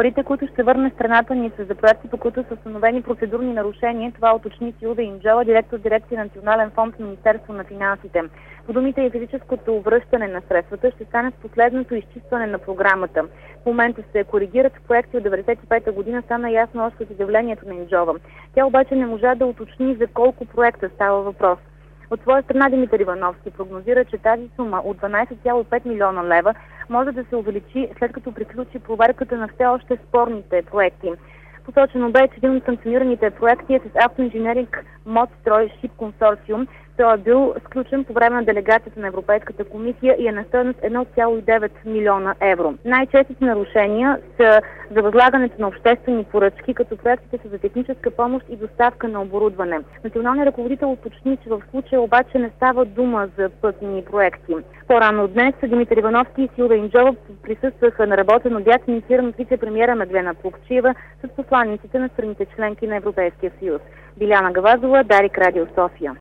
Парите, които ще върне страната ни са за проекти, по които са установени процедурни нарушения. Това уточни Силва Инджова, директор дирекция Национален фонд в Министерство на финансите. По думите и физическото връщане на средствата ще стане с последното изчистване на програмата. В момента се коригират проекти от 1995 година, стана ясно още от изявлението на Инджова. Тя обаче не можа да уточни за колко проекта става въпрос. От своя страна Димитър Ивановски прогнозира, че тази сума от 12,5 милиона лева може да се увеличи, след като приключи проверката на все още спорните проекти. Посочено бе, че един от санкционираните проекти е с автоинженеринг Модстрой Шип консорциум. Той е бил сключен по време на делегацията на Европейската комисия и е на стойност 1,9 милиона евро. Най-честите нарушения са за възлагането на обществени поръчки, като проектите са за техническа помощ и доставка на оборудване. Националният ръководител уточни, че в случая обаче не става дума за пътни проекти. По-рано днес Димитър Ивановски и Силва Инджова присъстваха на работен обяд, иницииран от вице-премиера Меглена Плугчиева с посланиците на страните членки на Европейския съюз. Биляна Гавазова, Дарик, Радио София.